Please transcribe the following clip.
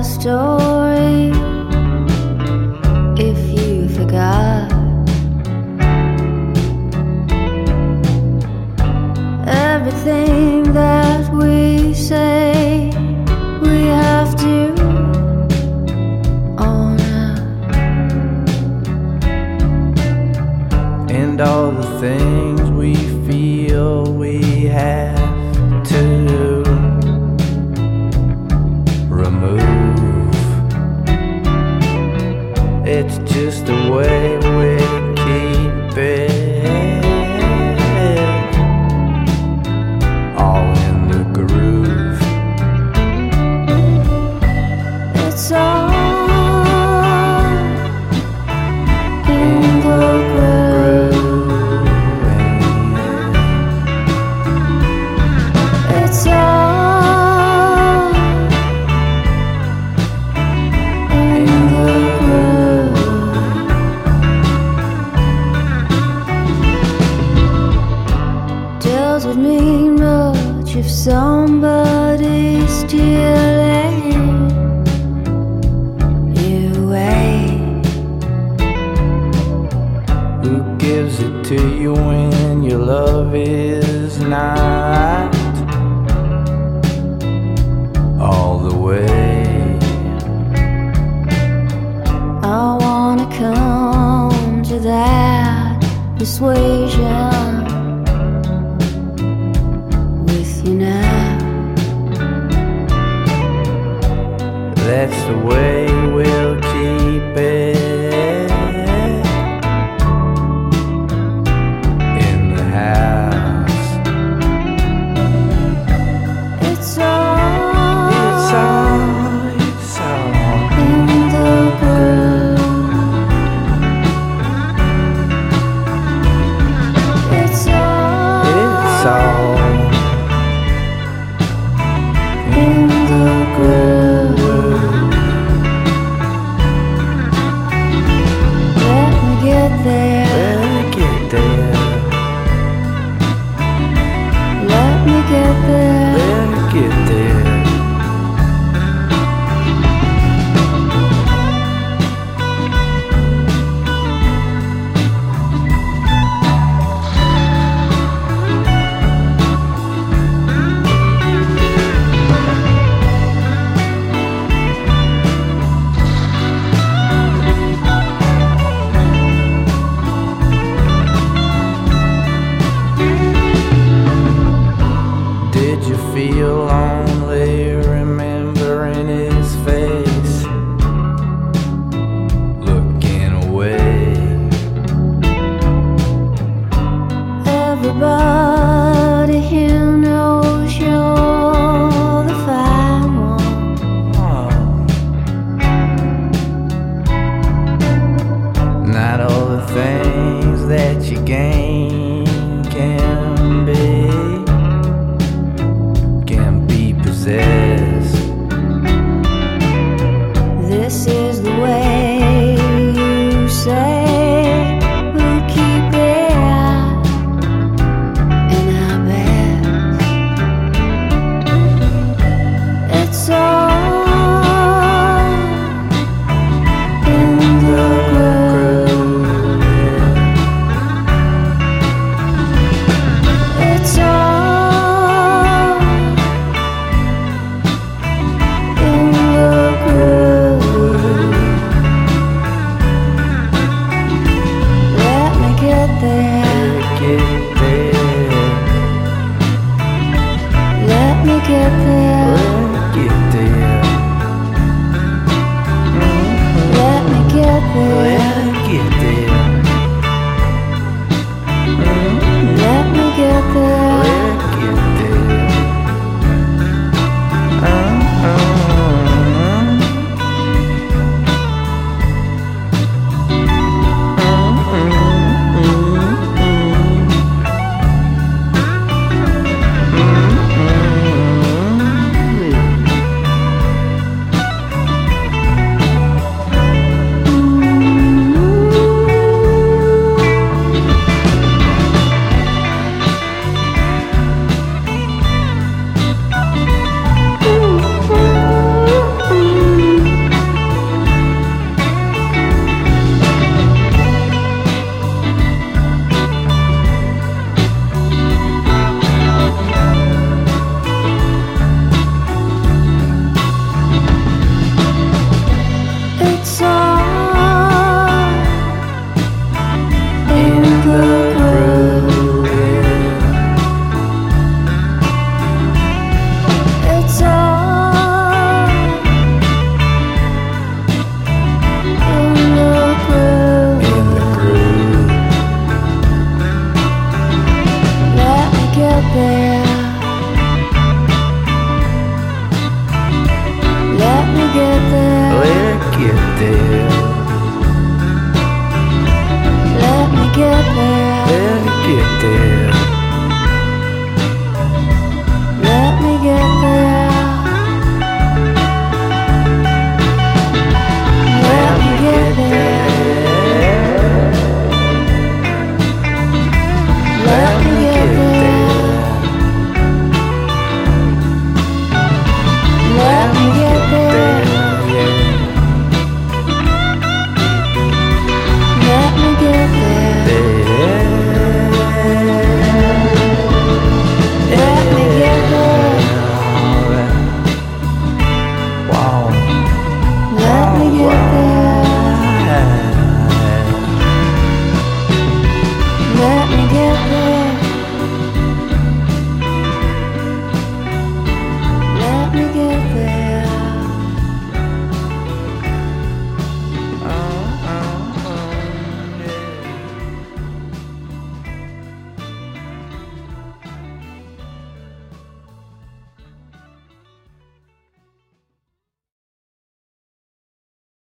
story if you forgot everything that we say we have to own up, and all the things we feel we have to remove. It's just the way we keep it all in the groove. it's all in the groove. It's all in the groove. Doesn't mean much if somebody's stealing you away. Who gives it to you when your love is not all the way? I wanna come to that persuasion with you now. That's the way we'll keep it in the house. It's all It's all in the groove. It's all in the groove. tell.